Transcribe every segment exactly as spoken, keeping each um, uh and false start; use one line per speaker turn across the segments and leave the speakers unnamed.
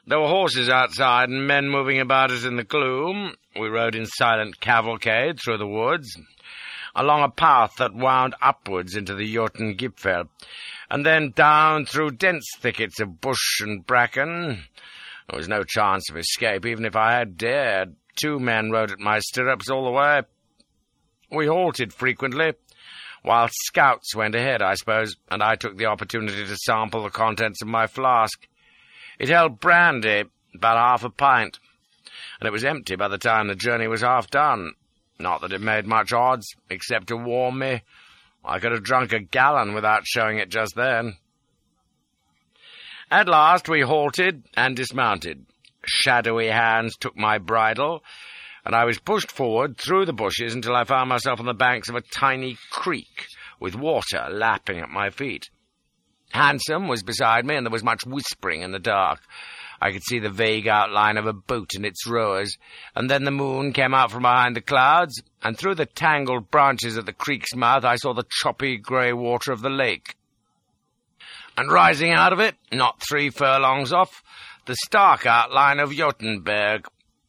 There were horses outside and men moving about us in the gloom. We rode in silent cavalcade through the woods, along a path that wound upwards into the Jotun Gipfel, and then down through dense thickets of bush and bracken. There was no chance of escape, even if I had dared. Two men rode at my stirrups all the way. We halted frequently, while scouts went ahead, I suppose, and I took the opportunity to sample the contents of my flask. It held brandy, about half a pint, and it was empty by the time the journey was half done. Not that it made much odds, except to warm me. I could have drunk a gallon without showing it just then. At last we halted and dismounted. Shadowy hands took my bridle, and I was pushed forward through the bushes until I found myself on the banks of a tiny creek, with water lapping at my feet. Handsome was beside me, and there was much whispering in the dark. I could see the vague outline of a boat and its rowers, and then the moon came out from behind the clouds, and through the tangled branches at the creek's mouth I saw the choppy grey water of the lake. And rising out of it, not three furlongs off, the stark outline of Jotunberg.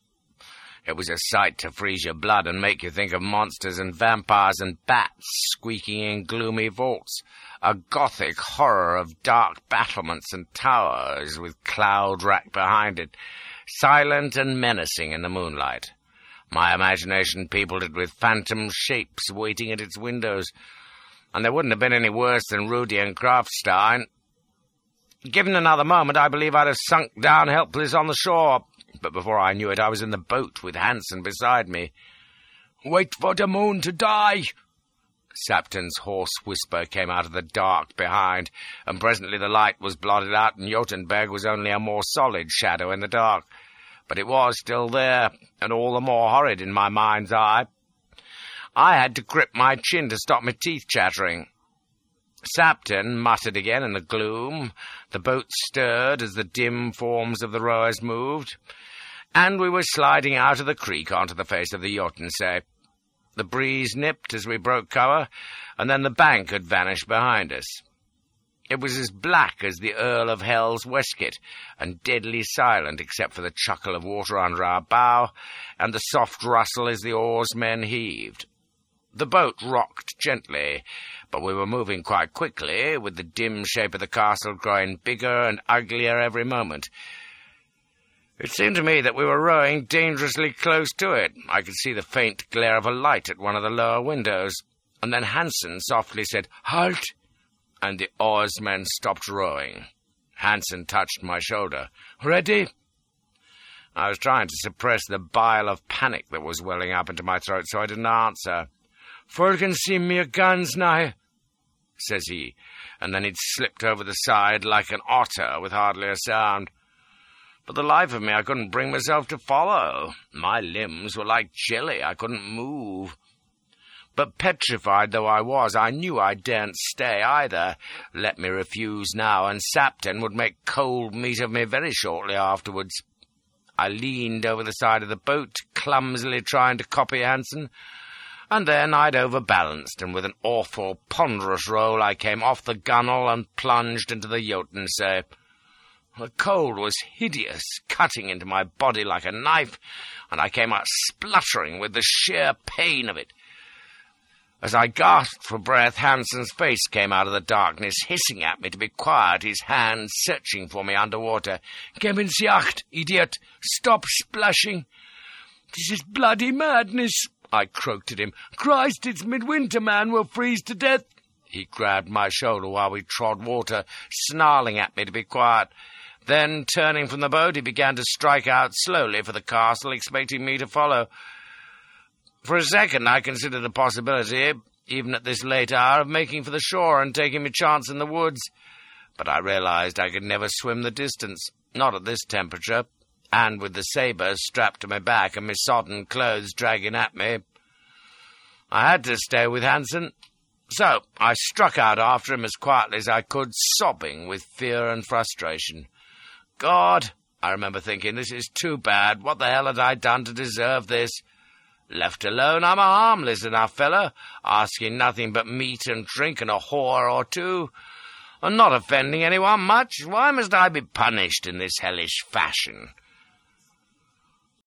It was a sight to freeze your blood and make you think of monsters and vampires and bats squeaking in gloomy vaults, a gothic horror of dark battlements and towers with cloud-rack behind it, silent and menacing in the moonlight. My imagination peopled it with phantom shapes waiting at its windows, and there wouldn't have been any worse than Rudi and Krafstein. Given another moment, I believe I'd have sunk down helpless on the shore, but before I knew it, I was in the boat with Hansen beside me. "Wait for the moon to die!" Sapton's hoarse whisper came out of the dark behind, and presently the light was blotted out, and Jotunberg was only a more solid shadow in the dark. But it was still there, and all the more horrid in my mind's eye. I had to grip my chin to stop my teeth chattering. Sapton muttered again in the gloom, the boat stirred as the dim forms of the rowers moved, and we were sliding out of the creek onto the face of the Jotunsee. The breeze nipped as we broke cover, and then the bank had vanished behind us. It was as black as the Earl of Hell's waistcoat, and deadly silent except for the chuckle of water under our bow, and the soft rustle as the oarsmen heaved. The boat rocked gently, but we were moving quite quickly, with the dim shape of the castle growing bigger and uglier every moment. It seemed to me that we were rowing dangerously close to it. I could see the faint glare of a light at one of the lower windows, and then Hansen softly said, "Halt!" and the oarsmen stopped rowing. Hansen touched my shoulder. "Ready?" I was trying to suppress the bile of panic that was welling up into my throat, so I didn't answer. "Folgen Sie mir ganz nahe," says he, and then he'd slipped over the side like an otter with hardly a sound. For the life of me, I couldn't bring myself to follow. My limbs were like jelly. I couldn't move. But petrified though I was, I knew I daren't stay either. Let me refuse now, and Sapton would make cold meat of me very shortly afterwards. I leaned over the side of the boat, clumsily trying to copy Hansen, and then I'd overbalanced, and with an awful, ponderous roll I came off the gunwale and plunged into the Jotensee. The cold was hideous, cutting into my body like a knife, and I came out spluttering with the sheer pain of it. As I gasped for breath, Hansen's face came out of the darkness, hissing at me to be quiet, his hands searching for me underwater. "Geben Sie acht, idiot! Stop splashing! This is bloody madness!" I croaked at him. "Christ, it's midwinter, man! We'll freeze to death!" He grabbed my shoulder while we trod water, snarling at me to be quiet. Then, turning from the boat, he began to strike out slowly for the castle, expecting me to follow. For a second I considered the possibility, even at this late hour, of making for the shore and taking my chance in the woods. But I realized I could never swim the distance, not at this temperature, and with the sabre strapped to my back and my sodden clothes dragging at me. I had to stay with Hansen, so I struck out after him as quietly as I could, sobbing with fear and frustration. God, I remember thinking, this is too bad. What the hell had I done to deserve this? Left alone, I'm a harmless enough fellow, asking nothing but meat and drink and a whore or two. and not offending anyone much. Why must I be punished in this hellish fashion?